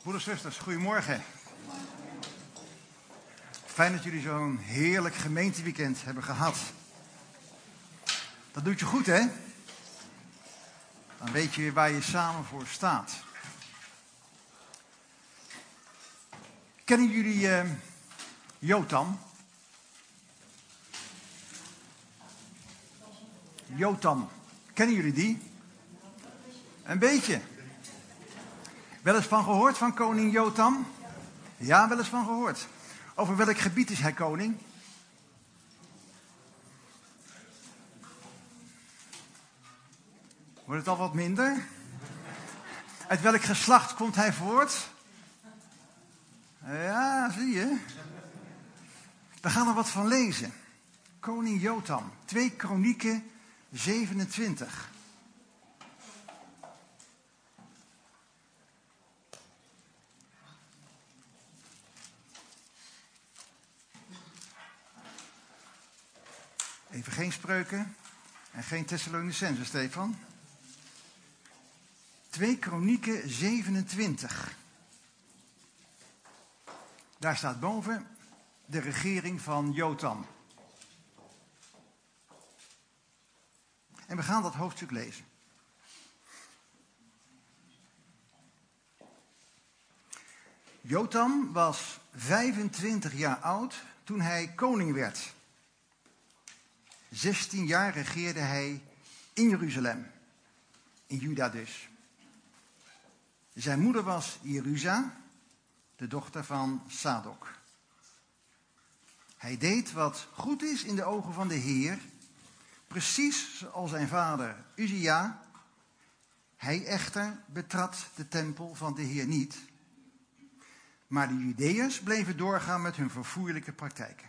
Broeders en zusters, goedemorgen. Fijn dat jullie zo'n heerlijk gemeenteweekend hebben gehad. Dat doet je goed, hè? Dan weet je weer waar je samen voor staat. Kennen jullie Jotam? Jotam. Kennen jullie die? Een beetje. Wel eens van gehoord van koning Jotam? Ja, wel eens van gehoord. Over welk gebied is hij koning? Wordt het al wat minder? Uit welk geslacht komt hij voort? Ja, zie je. We gaan er wat van lezen. Koning Jotam, 2 Kronieken 27. Even geen spreuken en geen Thessalonicenzen, Stefan. 2 Kronieken 27. Daar staat boven de regering van Jotam. En we gaan dat hoofdstuk lezen. Jotam was 25 jaar oud toen hij koning werd. 16 jaar regeerde hij in Jeruzalem, in Juda dus. Zijn moeder was Jerusa, de dochter van Sadok. Hij deed wat goed is in de ogen van de Heer, precies zoals zijn vader Uzia. Hij echter betrad de tempel van de Heer niet. Maar de Judeërs bleven doorgaan met hun verfoeilijke praktijken.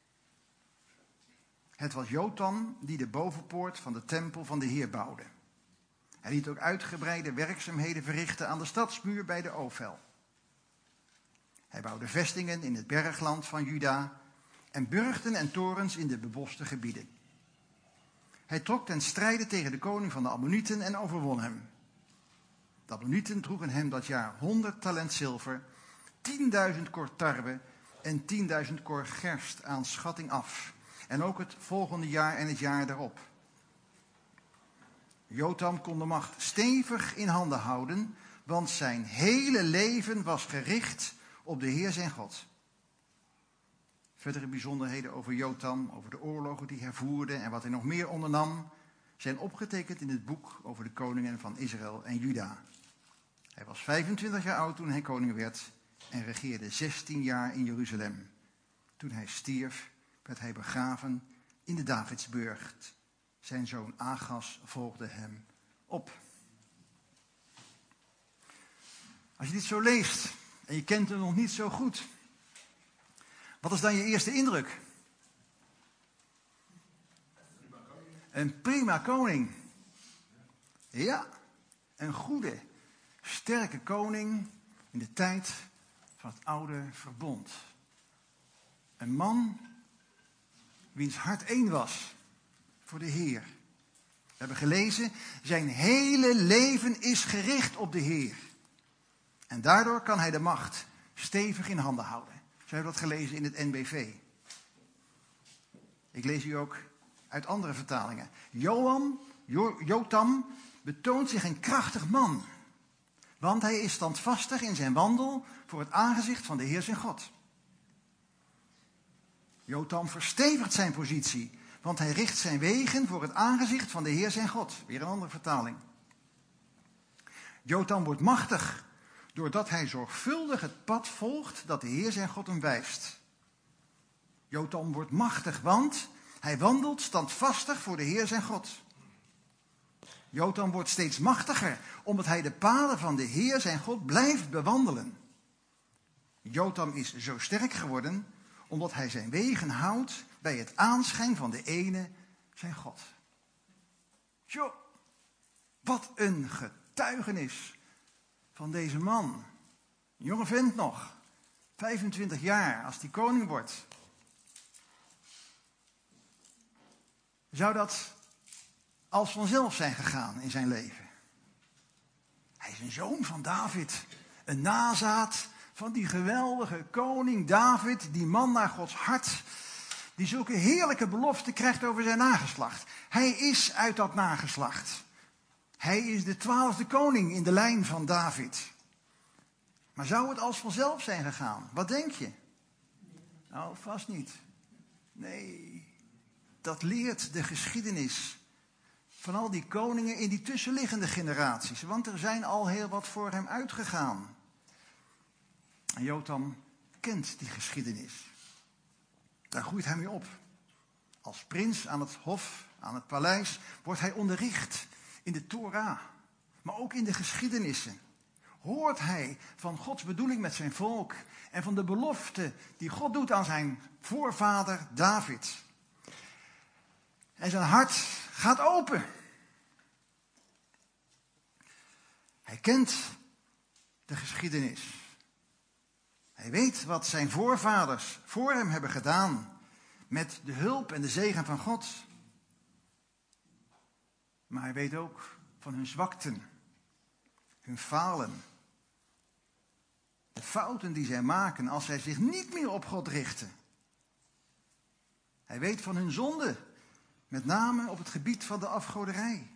Het was Jotam die de bovenpoort van de tempel van de Heer bouwde. Hij liet ook uitgebreide werkzaamheden verrichten aan de stadsmuur bij de Ofel. Hij bouwde vestingen in het bergland van Juda en burchten en torens in de beboste gebieden. Hij trok ten strijde tegen de koning van de Ammonieten en overwon hem. De Ammonieten droegen hem dat jaar 100 talent zilver, 10.000 kor tarwe en 10.000 kor gerst aan schatting af. En ook het volgende jaar en het jaar daarop. Jotam kon de macht stevig in handen houden, want zijn hele leven was gericht op de Heer zijn God. Verdere bijzonderheden over Jotam, over de oorlogen die hij voerde en wat hij nog meer ondernam, zijn opgetekend in het boek over de koningen van Israël en Juda. Hij was 25 jaar oud toen hij koning werd en regeerde 16 jaar in Jeruzalem. Toen hij stierf, werd hij begraven in de Davidsburcht. Zijn zoon Agas volgde hem op. Als je dit zo leest en je kent hem nog niet zo goed, wat is dan je eerste indruk? Een prima koning. Ja, een goede, sterke koning in de tijd van het oude verbond. Een man wiens hart één was voor de Heer. We hebben gelezen, zijn hele leven is gericht op de Heer. En daardoor kan hij de macht stevig in handen houden. Zo hebben we dat gelezen in het NBV. Ik lees u ook uit andere vertalingen. Jotam betoont zich een krachtig man. Want hij is standvastig in zijn wandel voor het aangezicht van de Heer zijn God. Jotam verstevigt zijn positie, want hij richt zijn wegen voor het aangezicht van de Heer zijn God. Weer een andere vertaling. Jotam wordt machtig, doordat hij zorgvuldig het pad volgt dat de Heer zijn God hem wijst. Jotam wordt machtig, want hij wandelt standvastig voor de Heer zijn God. Jotam wordt steeds machtiger, omdat hij de paden van de Heer zijn God blijft bewandelen. Jotam is zo sterk geworden, omdat hij zijn wegen houdt bij het aanschijn van de ene, zijn God. Tjoh, wat een getuigenis van deze man. Een jonge vent nog, 25 jaar, als hij koning wordt. Zou dat als vanzelf zijn gegaan in zijn leven? Hij is een zoon van David, Een nazaat van die geweldige koning David, die man naar Gods hart, die zulke heerlijke beloften krijgt over zijn nageslacht. Hij is uit dat nageslacht. Hij is de 12e koning in de lijn van David. Maar zou het als vanzelf zijn gegaan? Wat denk je? Nou, vast niet. Nee, dat leert de geschiedenis van al die koningen in die tussenliggende generaties. Want er zijn al heel wat voor hem uitgegaan. En Jotam kent die geschiedenis. Daar groeit hij mee op. Als prins aan het hof, aan het paleis, wordt hij onderricht in de Torah. Maar ook in de geschiedenissen. Hoort hij van Gods bedoeling met zijn volk en van de belofte die God doet aan zijn voorvader David. En zijn hart gaat open. Hij kent de geschiedenis. Hij weet wat zijn voorvaders voor hem hebben gedaan met de hulp en de zegen van God. Maar hij weet ook van hun zwakten, hun falen. De fouten die zij maken als zij zich niet meer op God richten. Hij weet van hun zonde, met name op het gebied van de afgoderij.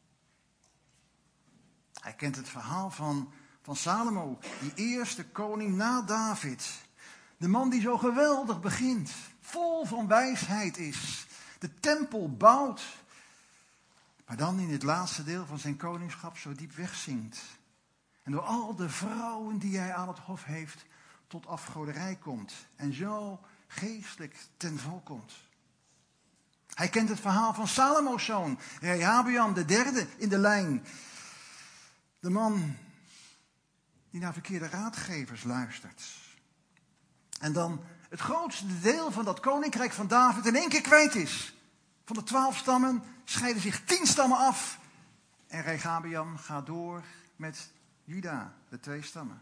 Hij kent het verhaal van Salomo, die eerste koning na David. De man die zo geweldig begint, vol van wijsheid is, de tempel bouwt, maar dan in het laatste deel van zijn koningschap zo diep wegzinkt. En door al de vrouwen die hij aan het hof heeft, tot afgoderij komt. En zo geestelijk ten val komt. Hij kent het verhaal van Salomo's zoon, Rehabeam, de derde in de lijn. De man die naar verkeerde raadgevers luistert. En dan het grootste deel van dat koninkrijk van David in één keer kwijt is. Van de 12 stammen scheiden zich 10 stammen af. En Rehabeam gaat door met Juda, de 2 stammen.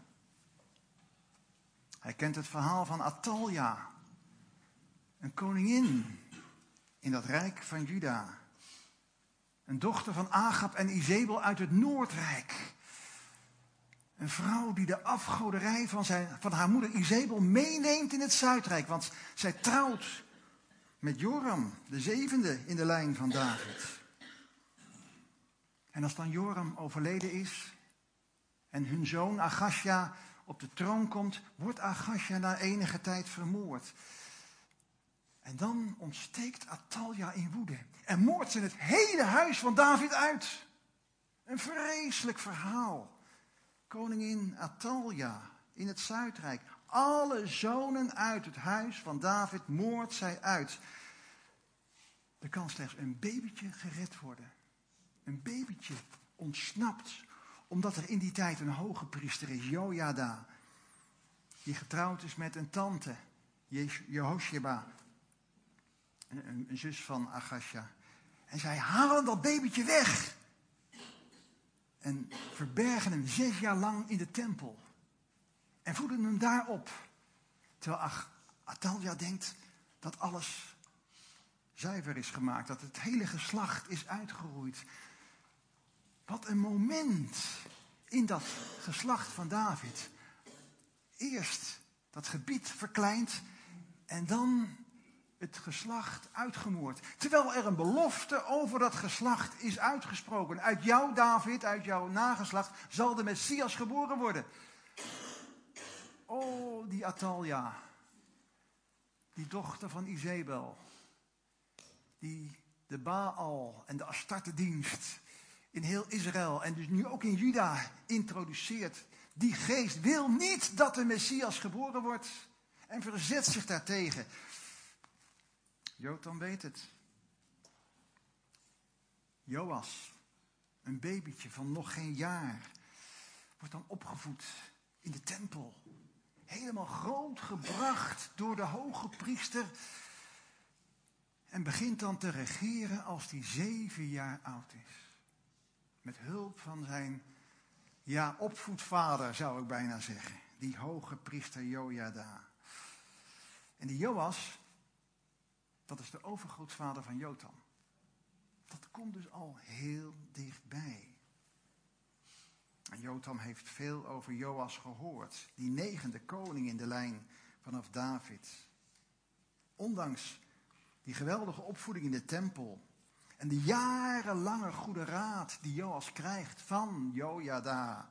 Hij kent het verhaal van Athalja, een koningin in dat rijk van Juda. Een dochter van Agab en Izebel uit het Noordrijk. Een vrouw die de afgoderij van haar moeder Izebel meeneemt in het Zuidrijk. Want zij trouwt met Joram, de 7e in de lijn van David. En als dan Joram overleden is en hun zoon Achasja op de troon komt, wordt Achasja na enige tijd vermoord. En dan ontsteekt Athalja in woede en moordt ze het hele huis van David uit. Een vreselijk verhaal. Koningin Athalja in het Zuidrijk. Alle zonen uit het huis van David moordt zij uit. Er kan slechts een babytje gered worden. Een babytje ontsnapt. Omdat er in die tijd een hoge priester is, Jojada. Die getrouwd is met een tante, Jehosheba. Een zus van Achasja. En zij halen dat babytje weg. En verbergen hem 6 jaar lang in de tempel. En voeden hem daarop. Terwijl Athalja denkt dat alles zuiver is gemaakt. Dat het hele geslacht is uitgeroeid. Wat een moment in dat geslacht van David. Eerst dat gebied verkleind en dan het geslacht uitgemoord. Terwijl er een belofte over dat geslacht is uitgesproken. Uit jou, David, uit jouw nageslacht, zal de Messias geboren worden. Oh, die Athalja. Die dochter van Izebel. Die de Baal en de Astarte-dienst in heel Israël en dus nu ook in Juda introduceert. Die geest wil niet dat de Messias geboren wordt en verzet zich daartegen. Jotam weet het. Joas, een babytje van nog geen jaar, wordt dan opgevoed in de tempel. Helemaal grootgebracht door de hoge priester. En begint dan te regeren als hij 7 jaar oud is. Met hulp van zijn, opvoedvader zou ik bijna zeggen. Die hoge priester Jojada. En die Joas, dat is de overgrootvader van Jotam. Dat komt dus al heel dichtbij. En Jotam heeft veel over Joas gehoord. Die 9e koning in de lijn vanaf David. Ondanks die geweldige opvoeding in de tempel. En de jarenlange goede raad die Joas krijgt van Jojada.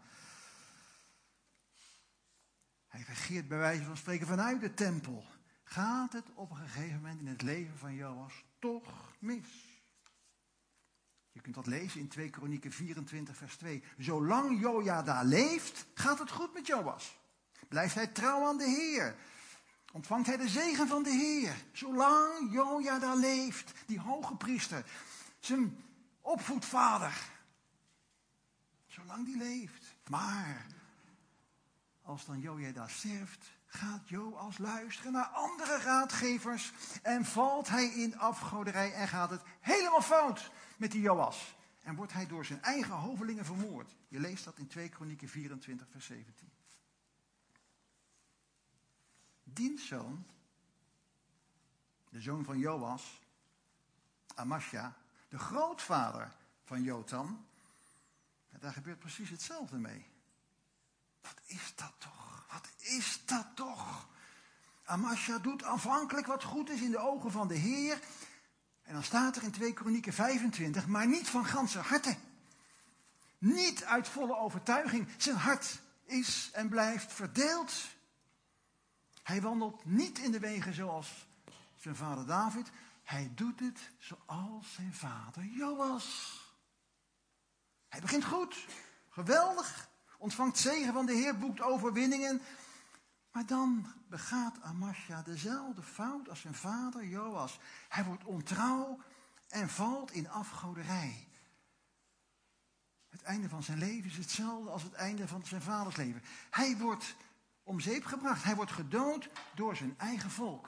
Hij regeert bij wijze van spreken vanuit de tempel. Gaat het op een gegeven moment in het leven van Joas toch mis? Je kunt dat lezen in 2 Kronieken 24 vers 2. Zolang Jojada leeft, gaat het goed met Joas. Blijft hij trouw aan de Heer. Ontvangt hij de zegen van de Heer. Zolang Jojada leeft, die hoge priester, zijn opvoedvader. Zolang die leeft. Maar als dan Jojada sterft, gaat Joas luisteren naar andere raadgevers en valt hij in afgoderij en gaat het helemaal fout met die Joas. En wordt hij door zijn eigen hovelingen vermoord. Je leest dat in 2 Kronieken 24 vers 17. Diens zoon, de zoon van Joas, Amasja, de grootvader van Jotam, daar gebeurt precies hetzelfde mee. Wat is dat toch? Wat is dat toch? Amasja doet aanvankelijk wat goed is in de ogen van de Heer. En dan staat er in 2 Kronieken 25, maar niet van ganse harte. Niet uit volle overtuiging. Zijn hart is en blijft verdeeld. Hij wandelt niet in de wegen zoals zijn vader David. Hij doet het zoals zijn vader Joas. Hij begint goed. Geweldig. Ontvangt zegen van de Heer, boekt overwinningen. Maar dan begaat Amasja dezelfde fout als zijn vader Joas. Hij wordt ontrouw en valt in afgoderij. Het einde van zijn leven is hetzelfde als het einde van zijn vaders leven. Hij wordt om zeep gebracht. Hij wordt gedood door zijn eigen volk.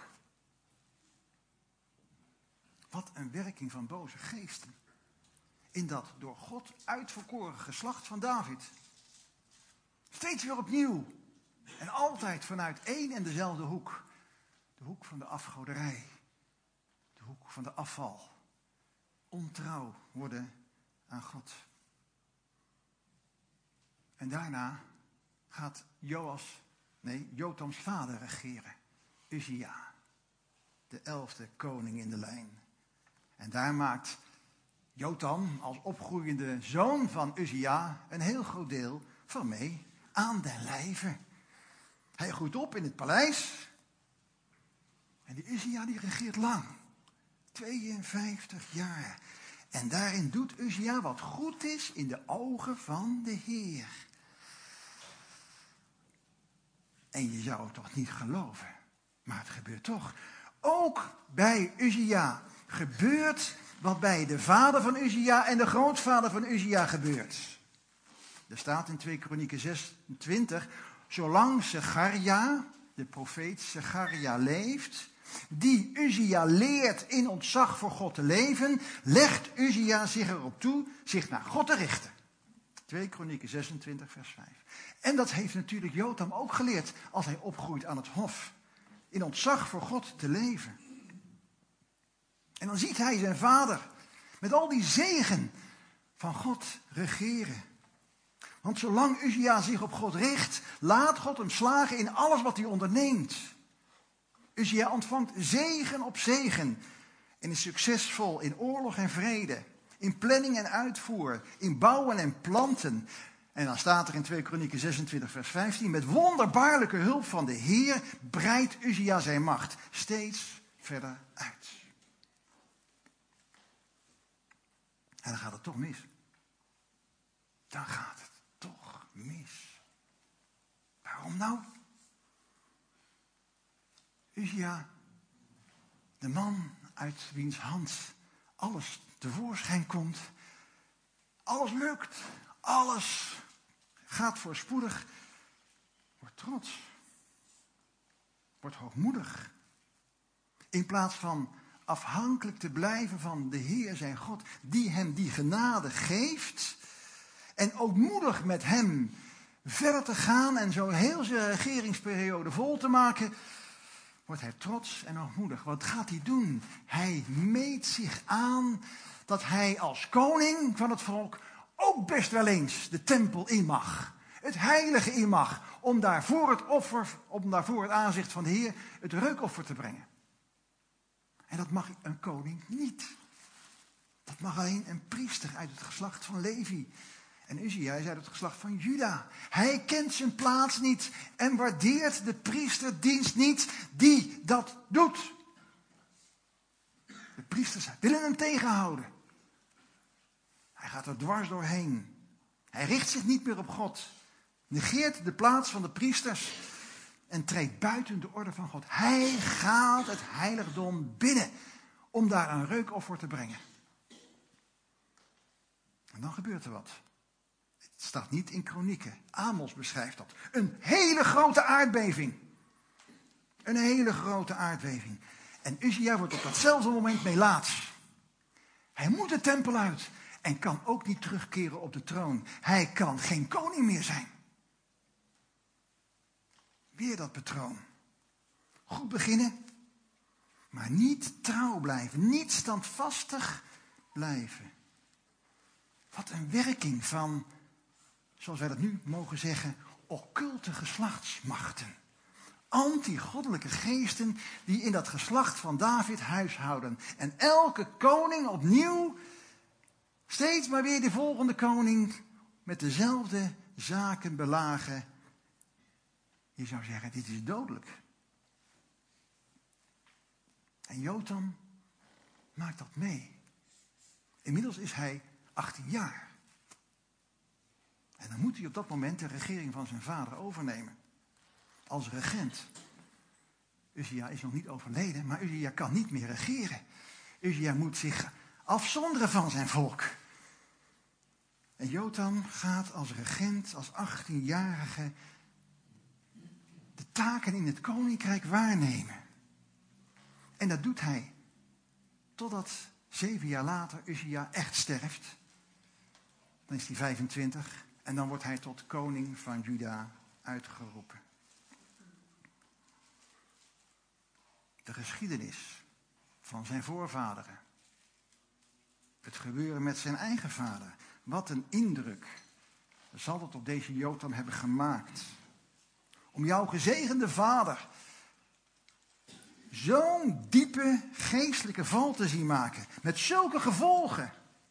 Wat een werking van boze geesten. In dat door God uitverkoren geslacht van David. Steeds weer opnieuw. En altijd vanuit één en dezelfde hoek. De hoek van de afgoderij. De hoek van de afval. Ontrouw worden aan God. En daarna gaat Jotams vader regeren. Uzia. De 11e koning in de lijn. En daar maakt Jotam als opgroeiende zoon van Uzia een heel groot deel van mee aan den lijve. Hij groeit op in het paleis. En die Uzia die regeert lang. 52 jaar. En daarin doet Uzia wat goed is in de ogen van de Heer. En je zou het toch niet geloven. Maar het gebeurt toch. Ook bij Uzia gebeurt wat bij de vader van Uzia en de grootvader van Uzia gebeurt. Er staat in 2 Kronieken 26, zolang Secharia, de profeet Secharia leeft, die Uzia leert in ontzag voor God te leven, legt Uzia zich erop toe zich naar God te richten. 2 Kronieken 26 vers 5. En dat heeft natuurlijk Jotam ook geleerd als hij opgroeit aan het hof. In ontzag voor God te leven. En dan ziet hij zijn vader met al die zegen van God regeren. Want zolang Uzia zich op God richt, laat God hem slagen in alles wat hij onderneemt. Uzia ontvangt zegen op zegen en is succesvol in oorlog en vrede, in planning en uitvoer, in bouwen en planten. En dan staat er in 2 Kronieken 26 vers 15, met wonderbaarlijke hulp van de Heer breidt Uzia zijn macht steeds verder uit. En dan gaat het toch mis. Dan gaat het toch mis. Waarom nou? Uzia, de man uit wiens hand alles tevoorschijn komt. Alles lukt. Alles gaat voorspoedig. Wordt trots. Wordt hoogmoedig. In plaats van afhankelijk te blijven van de Heer zijn God, die hem die genade geeft. En ook moedig met hem verder te gaan en zo heel zijn regeringsperiode vol te maken, wordt hij trots en hoogmoedig. Wat gaat hij doen? Hij meet zich aan dat hij als koning van het volk ook best wel eens de tempel in mag. Het heilige in mag. Om daar voor het aanzicht van de Heer het reukoffer te brengen. En dat mag een koning niet. Dat mag alleen een priester uit het geslacht van Levi. En Uzia is uit het geslacht van Juda. Hij kent zijn plaats niet en waardeert de priesterdienst niet die dat doet. De priesters willen hem tegenhouden. Hij gaat er dwars doorheen. Hij richt zich niet meer op God. Negeert de plaats van de priesters en treedt buiten de orde van God. Hij gaat het heiligdom binnen om daar een reukoffer te brengen. En dan gebeurt er wat. Het staat niet in Kronieken. Amos beschrijft dat. Een hele grote aardbeving. Een hele grote aardbeving. En Uzia wordt op datzelfde moment melaats. Hij moet de tempel uit en kan ook niet terugkeren op de troon. Hij kan geen koning meer zijn. Weer dat patroon. Goed beginnen, maar niet trouw blijven. Niet standvastig blijven. Wat een werking van, zoals wij dat nu mogen zeggen, occulte geslachtsmachten. Anti-goddelijke geesten die in dat geslacht van David huishouden. En elke koning opnieuw, steeds maar weer de volgende koning met dezelfde zaken belagen. Je zou zeggen, dit is dodelijk. En Jotam maakt dat mee. Inmiddels is hij 18 jaar. En dan moet hij op dat moment de regering van zijn vader overnemen. Als regent. Uzia is nog niet overleden, maar Uzia kan niet meer regeren. Uzia moet zich afzonderen van zijn volk. En Jotam gaat als regent, als 18-jarige, de taken in het koninkrijk waarnemen. En dat doet hij. Totdat 7 jaar later Uzia echt sterft. Dan is hij 25 en dan wordt hij tot koning van Juda uitgeroepen. De geschiedenis van zijn voorvaderen. Het gebeuren met zijn eigen vader. Wat een indruk zal het op deze Jotam hebben gemaakt. Om jouw gezegende vader zo'n diepe geestelijke val te zien maken. Met zulke gevolgen.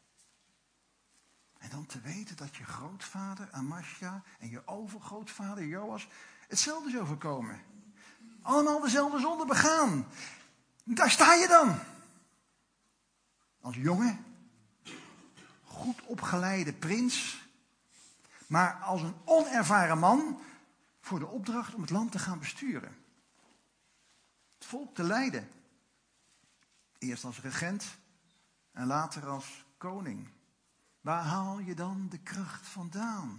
En dan te weten dat je grootvader Amasja en je overgrootvader Joas hetzelfde is overkomen. Allemaal dezelfde zonde begaan. Daar sta je dan. Als jonge, goed opgeleide prins. Maar als een onervaren man voor de opdracht om het land te gaan besturen. Het volk te leiden. Eerst als regent en later als koning. Waar haal je dan de kracht vandaan?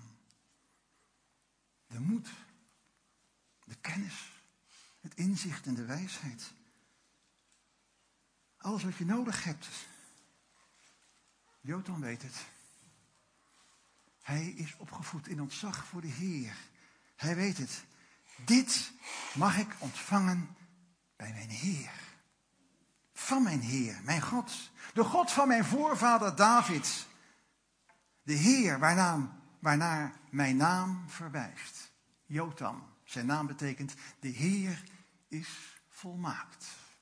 De moed, de kennis, het inzicht en de wijsheid. Alles wat je nodig hebt. Jotam weet het. Hij is opgevoed in ontzag voor de Heer. Hij weet het. Dit mag ik ontvangen bij mijn Heer. Van mijn Heer, mijn God. De God van mijn voorvader David. De Heer waarnaar mijn naam verwijst. Jotam, zijn naam betekent de Heer is volmaakt.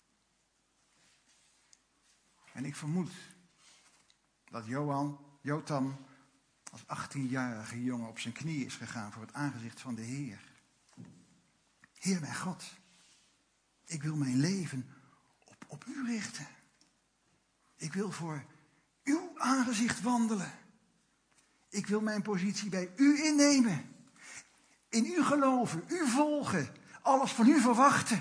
En ik vermoed dat Jotam als 18-jarige jongen op zijn knieën is gegaan voor het aangezicht van de Heer. Heer mijn God, ik wil mijn leven op u richten. Ik wil voor uw aangezicht wandelen. Ik wil mijn positie bij u innemen. In u geloven, u volgen, alles van u verwachten.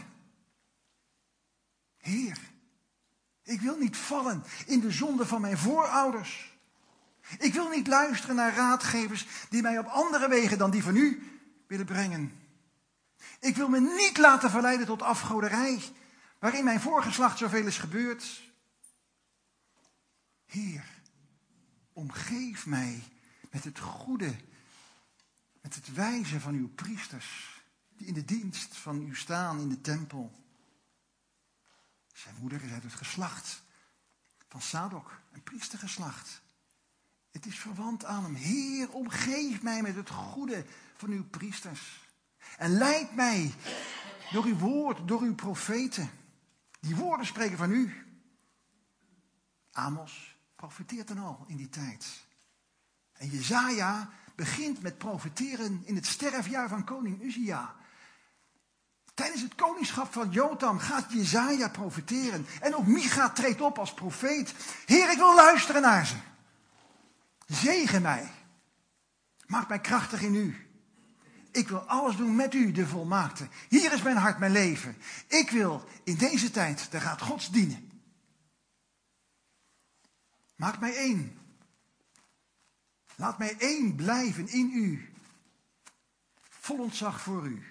Heer, ik wil niet vallen in de zonde van mijn voorouders. Ik wil niet luisteren naar raadgevers die mij op andere wegen dan die van u willen brengen. Ik wil me niet laten verleiden tot afgoderij, waarin mijn voorgeslacht zoveel is gebeurd. Heer, omgeef mij met het goede, met het wijze van uw priesters, die in de dienst van u staan in de tempel. Zijn moeder is uit het geslacht van Sadok, een priestergeslacht. Het is verwant aan hem. Heer, omgeef mij met het goede van uw priesters. En leid mij door uw woord, door uw profeten. Die woorden spreken van u. Amos profeteert dan al in die tijd. En Jesaja begint met profeteren in het sterfjaar van koning Uzia. Tijdens het koningschap van Jotam gaat Jesaja profeteren. En ook Micha treedt op als profeet. Heer, ik wil luisteren naar ze. Zegen mij. Maak mij krachtig in u. Ik wil alles doen met u, de volmaakte. Hier is mijn hart, mijn leven. Ik wil in deze tijd de raad Gods dienen. Maak mij één. Laat mij één blijven in u. Vol ontzag voor u.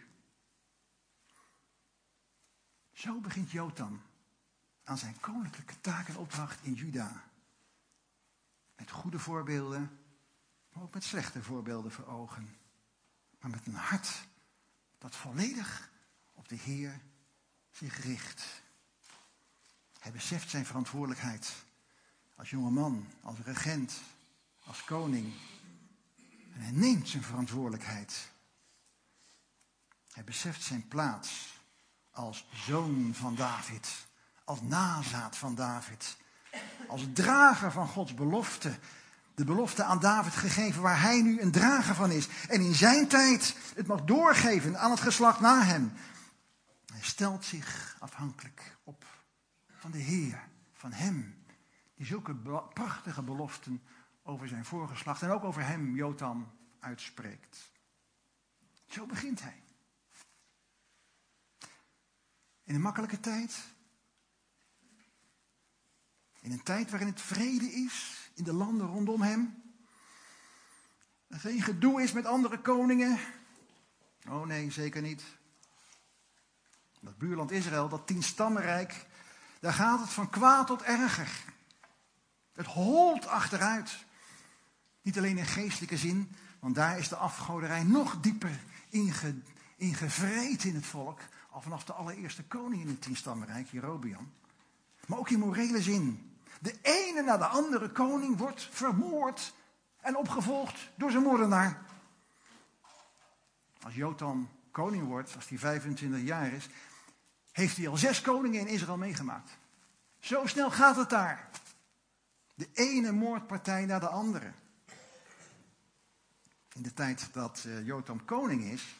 Zo begint Jotam aan zijn koninklijke taak en opdracht in Juda. Met goede voorbeelden, maar ook met slechte voorbeelden voor ogen. Maar met een hart dat volledig op de Heer zich richt. Hij beseft zijn verantwoordelijkheid als jongeman, als regent, als koning. En hij neemt zijn verantwoordelijkheid. Hij beseft zijn plaats als zoon van David, als nazaat van David, als drager van Gods belofte. De belofte aan David gegeven waar hij nu een drager van is. En in zijn tijd het mag doorgeven aan het geslacht na hem. Hij stelt zich afhankelijk op van de Heer, van hem. Die zulke prachtige beloften over zijn voorgeslacht en ook over hem, Jotam, uitspreekt. Zo begint hij. In een makkelijke tijd. In een tijd waarin het vrede is in de landen rondom hem. Er geen gedoe is met andere koningen. Oh nee, zeker niet. Dat buurland Israël, dat 10-stammenrijk, daar gaat het van kwaad tot erger. Het holt achteruit. Niet alleen in geestelijke zin, want daar is de afgoderij nog dieper ingevreten in het volk. Al vanaf de allereerste koning in het 10-stammenrijk, Jerobeam. Maar ook in morele zin. De ene na de andere koning wordt vermoord en opgevolgd door zijn moordenaar. Als Jotam koning wordt, als hij 25 jaar is, heeft hij al 6 koningen in Israël meegemaakt. Zo snel gaat het daar. De ene moordpartij na de andere. In de tijd dat Jotam koning is,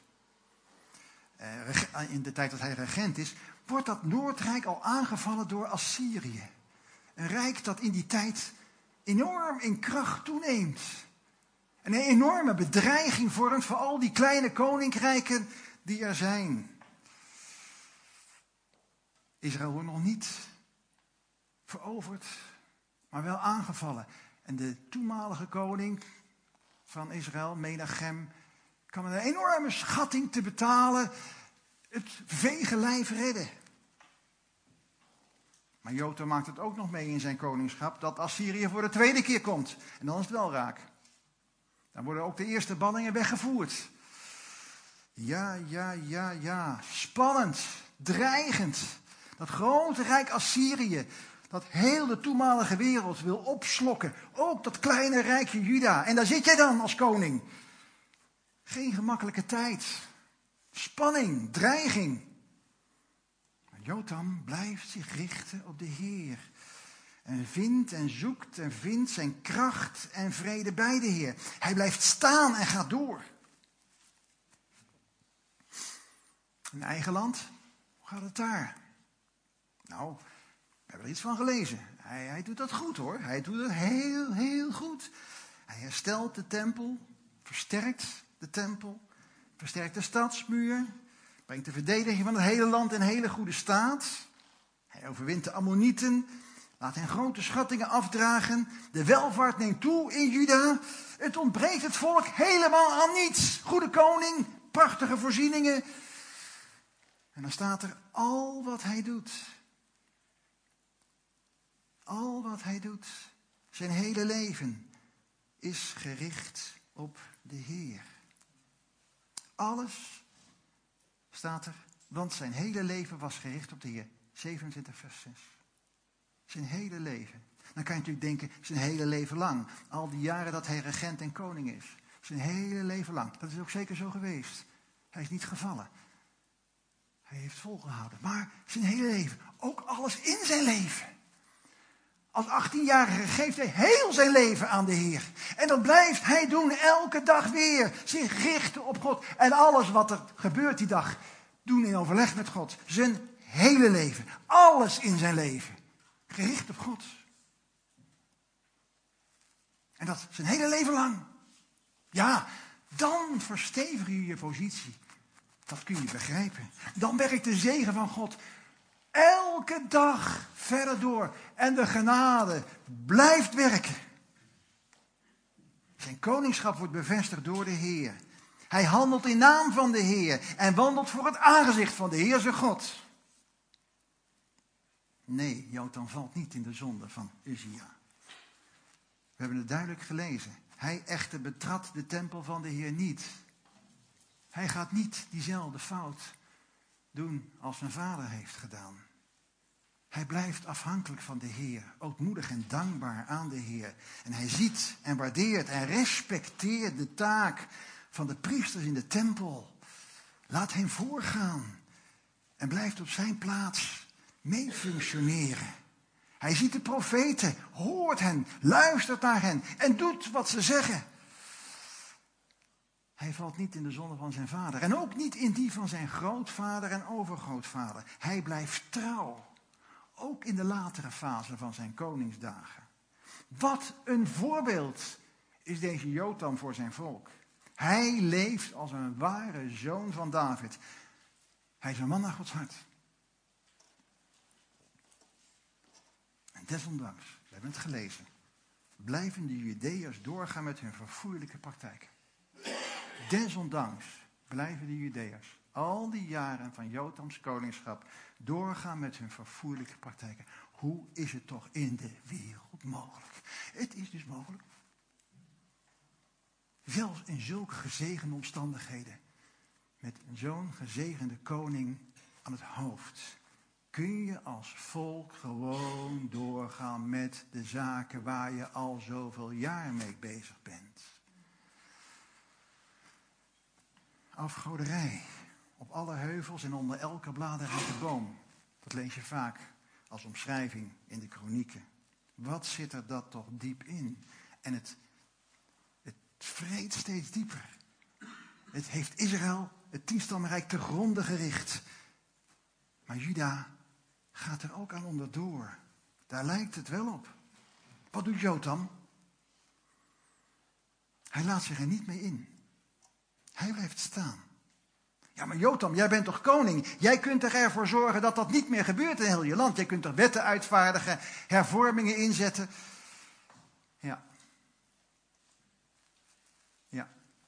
in de tijd dat hij regent is, wordt dat Noordrijk al aangevallen door Assyrië. Een rijk dat in die tijd enorm in kracht toeneemt. En een enorme bedreiging vormt voor al die kleine koninkrijken die er zijn. Israël wordt nog niet veroverd, maar wel aangevallen. En de toenmalige koning van Israël, Menachem, kan met een enorme schatting te betalen het vege lijf redden. Maar Jotam maakt het ook nog mee in zijn koningschap dat Assyrië voor de tweede keer komt. En dan is het wel raak. Dan worden ook de eerste banningen weggevoerd. Ja. Spannend, dreigend. Dat grote rijk Assyrië, dat heel de toenmalige wereld wil opslokken. Ook dat kleine rijkje Juda. En daar zit jij dan als koning. Geen gemakkelijke tijd. Spanning, dreiging. Maar Jotam blijft zich richten op de Heer. En vindt en zoekt en vindt zijn kracht en vrede bij de Heer. Hij blijft staan en gaat door. In eigen land, hoe gaat het daar? Nou, we hebben er iets van gelezen. Hij doet dat goed hoor. Hij doet het heel goed. Hij herstelt de tempel, versterkt de tempel, versterkt de stadsmuur, brengt de verdediging van het hele land in hele goede staat. Hij overwint de Ammonieten, laat hen grote schattingen afdragen. De welvaart neemt toe in Juda. Het ontbreekt het volk helemaal aan niets. Goede koning, prachtige voorzieningen. En dan staat er al wat hij doet. Al wat hij doet, zijn hele leven, is gericht op de Heer. Alles staat er, want zijn hele leven was gericht op de Heer. 27 vers 6. Zijn hele leven. Dan kan je natuurlijk denken, zijn hele leven lang. Al die jaren dat hij regent en koning is. Zijn hele leven lang. Dat is ook zeker zo geweest. Hij is niet gevallen. Hij heeft volgehouden. Maar zijn hele leven. Ook alles in zijn leven. Als 18-jarige geeft hij heel zijn leven aan de Heer. En dat blijft hij doen elke dag weer. Zich richten op God. En alles wat er gebeurt die dag. Doen in overleg met God. Zijn hele leven. Alles in zijn leven. Gericht op God. En dat zijn hele leven lang. Ja, dan verstevig je je positie. Dat kun je begrijpen. Dan werkt de zegen van God elke dag verder door. En de genade blijft werken. Zijn koningschap wordt bevestigd door de Heer. Hij handelt in naam van de Heer. En wandelt voor het aangezicht van de Heer zijn God. Nee, Jotam valt niet in de zonde van Uzia. We hebben het duidelijk gelezen. Hij echter betrad de tempel van de Heer niet. Hij gaat niet diezelfde fout doen als zijn vader heeft gedaan. Hij blijft afhankelijk van de Heer. Ootmoedig en dankbaar aan de Heer. En hij ziet en waardeert en respecteert de taak van de priesters in de tempel. Laat hem voorgaan. En blijft op zijn plaats mee functioneren. Hij ziet de profeten, hoort hen, luistert naar hen en doet wat ze zeggen. Hij valt niet in de zonde van zijn vader en ook niet in die van zijn grootvader en overgrootvader. Hij blijft trouw, ook in de latere fase van zijn koningsdagen. Wat een voorbeeld is deze Jotam voor zijn volk. Hij leeft als een ware zoon van David. Hij is een man naar Gods hart. En desondanks, we hebben het gelezen, blijven de Judeërs doorgaan met hun verfoeilijke praktijken. Desondanks blijven de Judeërs al die jaren van Jotams koningschap doorgaan met hun verfoeilijke praktijken. Hoe is het toch in de wereld mogelijk? Het is dus mogelijk. Zelfs in zulke gezegende omstandigheden, met zo'n gezegende koning aan het hoofd, kun je als volk gewoon doorgaan met de zaken waar je al zoveel jaar mee bezig bent. Afgoderij op alle heuvels en onder elke bladerrijke boom. Dat lees je vaak als omschrijving in de kronieken. Wat zit er dat toch diep in? En het vreet steeds dieper. Het heeft Israël, het 10-stammenrijk, te gronde gericht. Maar Juda gaat er ook aan onderdoor. Daar lijkt het wel op. Wat doet Jotam? Hij laat zich er niet mee in. Hij blijft staan. Ja, maar Jotam, jij bent toch koning? Jij kunt ervoor zorgen dat dat niet meer gebeurt in heel je land. Jij kunt er wetten uitvaardigen, hervormingen inzetten. Ja. Ja.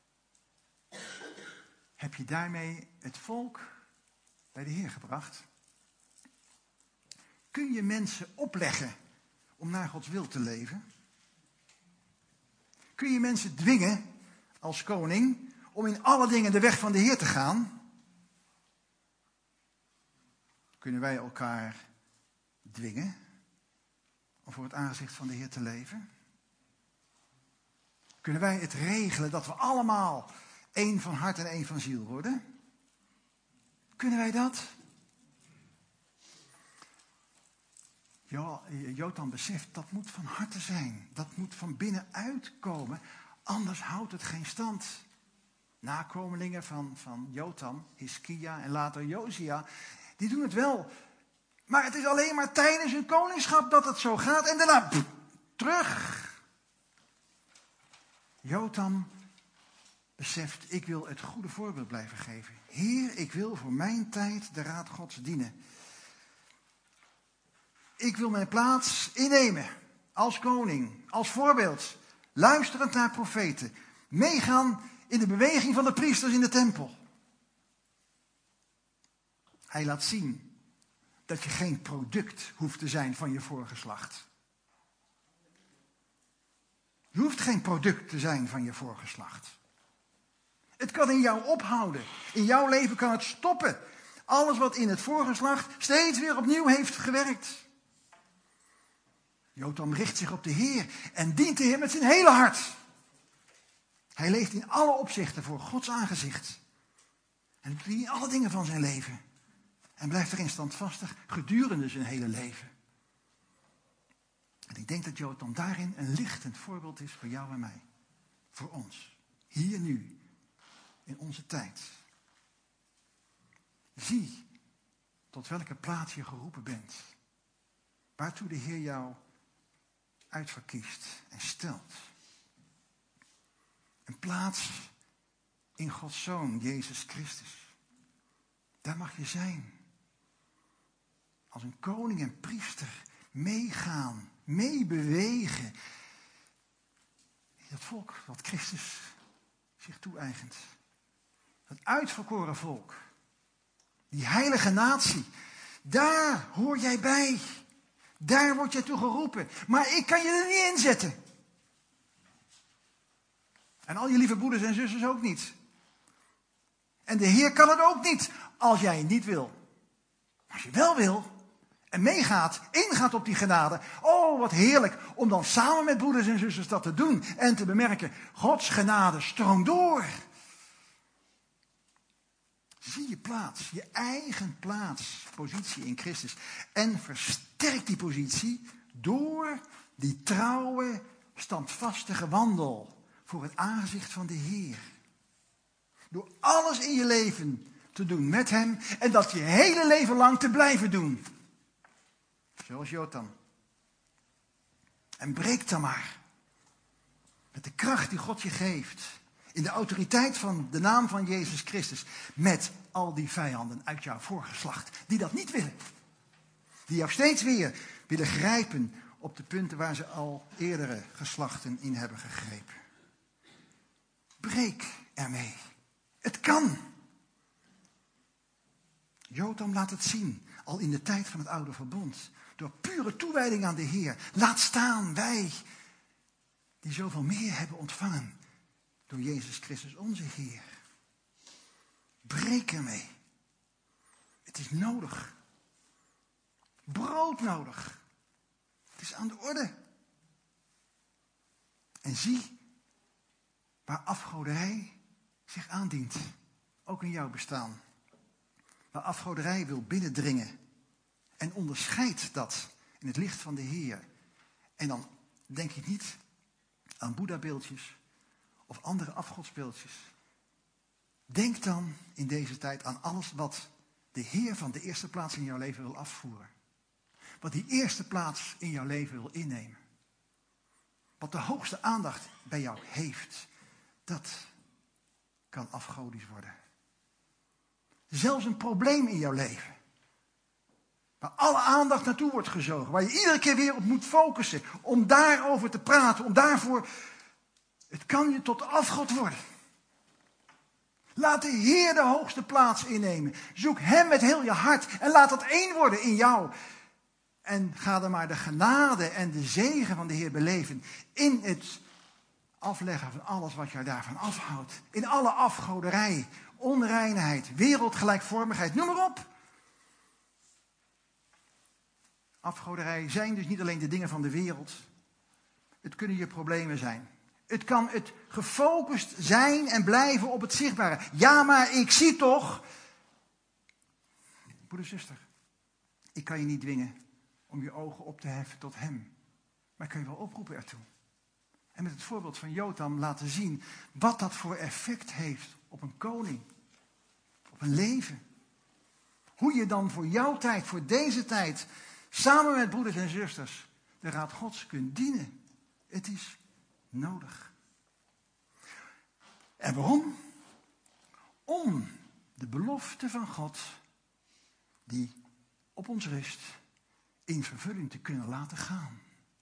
Heb je daarmee het volk bij de Heer gebracht? Kun je mensen opleggen om naar Gods wil te leven? Kun je mensen dwingen als koning om in alle dingen de weg van de Heer te gaan? Kunnen wij elkaar dwingen om voor het aangezicht van de Heer te leven? Kunnen wij het regelen dat we allemaal één van hart en één van ziel worden? Kunnen wij dat? Jotam beseft, dat moet van harte zijn. Dat moet van binnenuit komen. Anders houdt het geen stand. Nakomelingen van Jotam, Hiskia en later Josia, die doen het wel. Maar het is alleen maar tijdens hun koningschap dat het zo gaat. En daarna terug. Jotam beseft, ik wil het goede voorbeeld blijven geven. Heer, ik wil voor mijn tijd de raad Gods dienen. Ik wil mijn plaats innemen als koning, als voorbeeld. Luisterend naar profeten. Meegaan in de beweging van de priesters in de tempel. Hij laat zien dat je geen product hoeft te zijn van je voorgeslacht. Je hoeft geen product te zijn van je voorgeslacht. Het kan in jou ophouden. In jouw leven kan het stoppen. Alles wat in het voorgeslacht steeds weer opnieuw heeft gewerkt. Jotam richt zich op de Heer en dient de Heer met zijn hele hart. Hij leeft in alle opzichten voor Gods aangezicht. En doet hij in alle dingen van zijn leven. En blijft erin standvastig gedurende zijn hele leven. En ik denk dat Jotam daarin een lichtend voorbeeld is voor jou en mij. Voor ons. Hier nu. In onze tijd. Zie tot welke plaats je geroepen bent. Waartoe de Heer jou uitverkiest en stelt. Een plaats in Gods Zoon, Jezus Christus. Daar mag je zijn. Als een koning en priester meegaan, meebewegen. Dat volk wat Christus zich toe-eigent. Het uitverkoren volk. Die heilige natie. Daar hoor jij bij. Daar word jij toe geroepen. Maar ik kan je er niet in zetten. En al je lieve broeders en zusters ook niet. En de Heer kan het ook niet als jij het niet wil. Als je wel wil en meegaat, ingaat op die genade. Oh, wat heerlijk om dan samen met broeders en zusters dat te doen. En te bemerken, Gods genade stroomt door. Zie je plaats, je eigen plaats, positie in Christus. En versterk die positie door die trouwe, standvastige wandel voor het aangezicht van de Heer. Door alles in je leven te doen met hem en dat je hele leven lang te blijven doen. Zoals Jotam. En breek dan maar. Met de kracht die God je geeft. In de autoriteit van de naam van Jezus Christus. Met al die vijanden uit jouw voorgeslacht. Die dat niet willen. Die jou steeds weer willen grijpen op de punten waar ze al eerdere geslachten in hebben gegrepen. Breek ermee. Het kan. Jotam laat het zien. Al in de tijd van het oude verbond. Door pure toewijding aan de Heer. Laat staan wij. Die zoveel meer hebben ontvangen. Door Jezus Christus onze Heer. Breek ermee. Het is nodig. Brood nodig. Het is aan de orde. En zie waar afgoderij zich aandient. Ook in jouw bestaan. Waar afgoderij wil binnendringen. En onderscheidt dat in het licht van de Heer. En dan denk je niet aan Boeddha-beeldjes of andere afgodsbeeldjes. Denk dan in deze tijd aan alles wat de Heer van de eerste plaats in jouw leven wil afvoeren. Wat die eerste plaats in jouw leven wil innemen. Wat de hoogste aandacht bij jou heeft. Dat kan afgodisch worden. Zelfs een probleem in jouw leven. Waar alle aandacht naartoe wordt gezogen. Waar je iedere keer weer op moet focussen. Om daarover te praten. Om daarvoor. Het kan je tot afgod worden. Laat de Heer de hoogste plaats innemen. Zoek hem met heel je hart. En laat dat één worden in jou. En ga dan maar de genade en de zegen van de Heer beleven. In het afleggen van alles wat jou daarvan afhoudt. In alle afgoderij, onreinheid, wereldgelijkvormigheid. Noem maar op. Afgoderij zijn dus niet alleen de dingen van de wereld. Het kunnen je problemen zijn. Het kan het gefocust zijn en blijven op het zichtbare. Ja, maar ik zie toch. Broeder, zuster. Ik kan je niet dwingen om je ogen op te heffen tot hem. Maar ik kan je wel oproepen ertoe. En met het voorbeeld van Jotam laten zien wat dat voor effect heeft op een koning. Op een leven. Hoe je dan voor jouw tijd, voor deze tijd, samen met broeders en zusters, de raad Gods kunt dienen. Het is nodig. En waarom? Om de belofte van God, die op ons rust, in vervulling te kunnen laten gaan.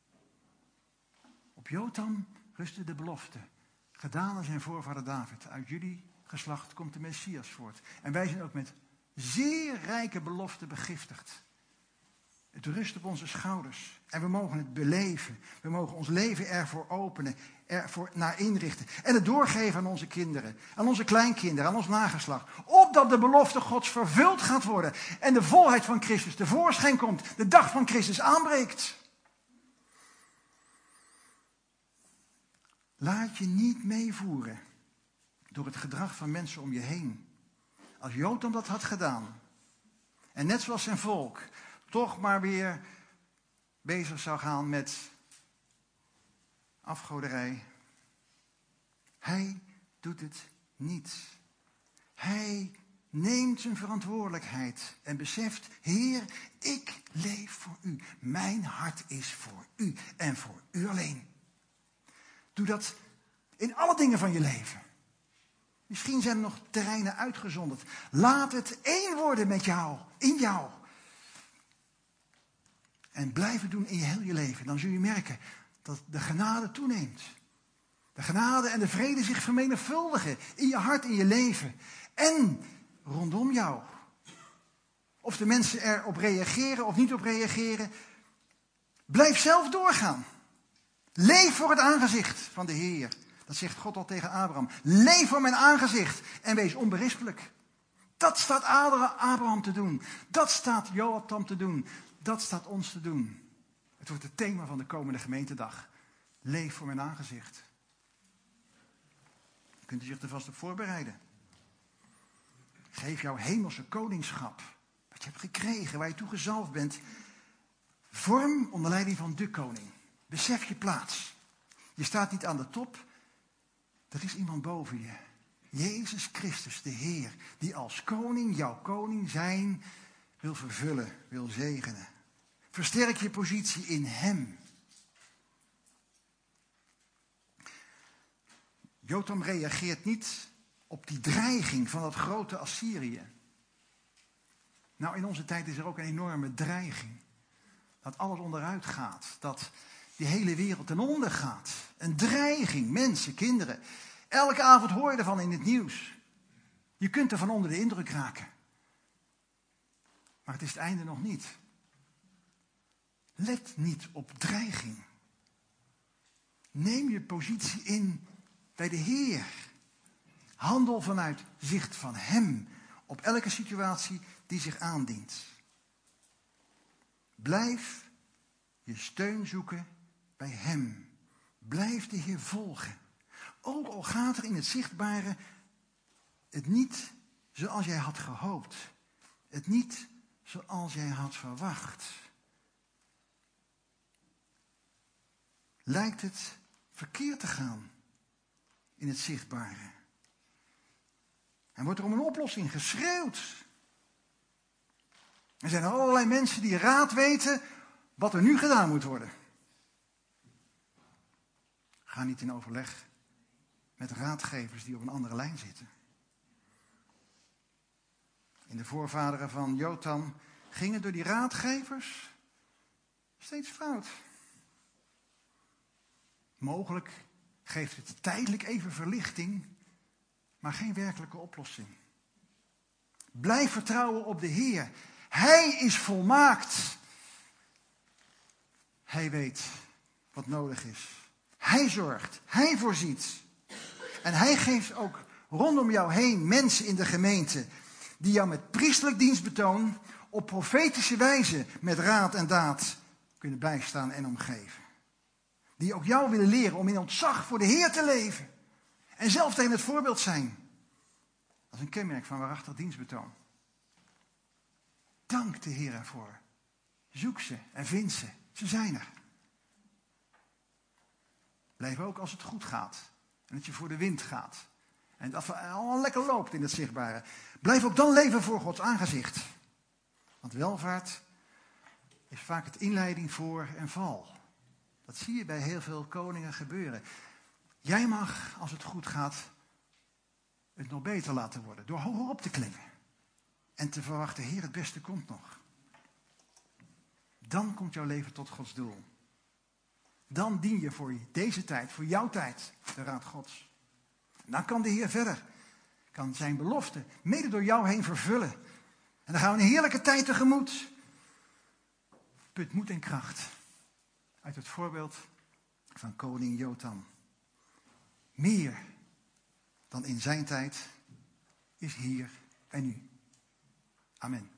Op Jotam rustte de belofte, gedaan aan zijn voorvader David. Uit jullie geslacht komt de Messias voort. En wij zijn ook met zeer rijke beloften begiftigd. Het rust op onze schouders. En we mogen het beleven. We mogen ons leven ervoor openen. Ervoor naar inrichten. En het doorgeven aan onze kinderen. Aan onze kleinkinderen. Aan ons nageslacht. Opdat de belofte Gods vervuld gaat worden. En de volheid van Christus tevoorschijn komt. De dag van Christus aanbreekt. Laat je niet meevoeren door het gedrag van mensen om je heen. Als Jotam dat had gedaan, en net zoals zijn volk, toch maar weer bezig zou gaan met afgoderij. Hij doet het niet. Hij neemt zijn verantwoordelijkheid en beseft, Heer, ik leef voor u. Mijn hart is voor u en voor u alleen. Doe dat in alle dingen van je leven. Misschien zijn er nog terreinen uitgezonderd. Laat het één worden met jou, in jou. En blijf het doen in je heel je leven. Dan zul je merken dat de genade toeneemt. De genade en de vrede zich vermenigvuldigen in je hart, in je leven. En rondom jou. Of de mensen erop reageren of niet op reageren. Blijf zelf doorgaan. Leef voor het aangezicht van de Heer. Dat zegt God al tegen Abraham. Leef voor mijn aangezicht en wees onberispelijk. Dat staat Abraham te doen. Dat staat Jotam te doen. Dat staat ons te doen. Het wordt het thema van de komende gemeentedag. Leef voor mijn aangezicht. Kunt u zich er vast op voorbereiden. Geef jouw hemelse koningschap. Wat je hebt gekregen, waar je toe gezalfd bent. Vorm onder leiding van de koning. Besef je plaats. Je staat niet aan de top. Er is iemand boven je. Jezus Christus, de Heer. Die als koning, jouw koning zijn, wil vervullen, wil zegenen. Versterk je positie in hem. Jotam reageert niet op die dreiging van dat grote Assyrië. Nou, in onze tijd is er ook een enorme dreiging. Dat alles onderuit gaat. Dat die hele wereld ten onder gaat. Een dreiging, mensen, kinderen. Elke avond hoor je ervan in het nieuws. Je kunt er van onder de indruk raken. Maar het is het einde nog niet. Let niet op dreiging. Neem je positie in bij de Heer. Handel vanuit zicht van Hem. Op elke situatie die zich aandient. Blijf je steun zoeken bij Hem. Blijf de Heer volgen. Ook al gaat er in het zichtbare het niet zoals jij had gehoopt. Het niet zoals jij had verwacht. Lijkt het verkeerd te gaan in het zichtbare. En wordt er om een oplossing geschreeuwd. Er zijn allerlei mensen die raad weten wat er nu gedaan moet worden. Ga niet in overleg met raadgevers die op een andere lijn zitten. In de voorvaderen van Jotam gingen door die raadgevers steeds fout. Mogelijk geeft het tijdelijk even verlichting, maar geen werkelijke oplossing. Blijf vertrouwen op de Heer. Hij is volmaakt. Hij weet wat nodig is. Hij zorgt. Hij voorziet. En hij geeft ook rondom jou heen mensen in de gemeente die jou met priesterlijk dienstbetoon op profetische wijze met raad en daad kunnen bijstaan en omgeven. Die ook jou willen leren om in ontzag voor de Heer te leven. En zelf tegen het voorbeeld zijn. Dat is een kenmerk van waarachtig dienstbetoon. Dank de Heer ervoor. Zoek ze en vind ze. Ze zijn er. Blijf ook als het goed gaat. En dat je voor de wind gaat. En dat het allemaal lekker loopt in het zichtbare. Blijf ook dan leven voor Gods aangezicht. Want welvaart is vaak het inleiding voor en val. Dat zie je bij heel veel koningen gebeuren. Jij mag, als het goed gaat, het nog beter laten worden. Door hoger op te klimmen. En te verwachten, Heer, het beste komt nog. Dan komt jouw leven tot Gods doel. Dan dien je voor deze tijd, voor jouw tijd, de raad Gods. En dan kan de Heer verder. Kan zijn belofte mede door jou heen vervullen. En dan gaan we een heerlijke tijd tegemoet. Put moed en kracht uit het voorbeeld van koning Jotam. Meer dan in zijn tijd is hier en nu. Amen.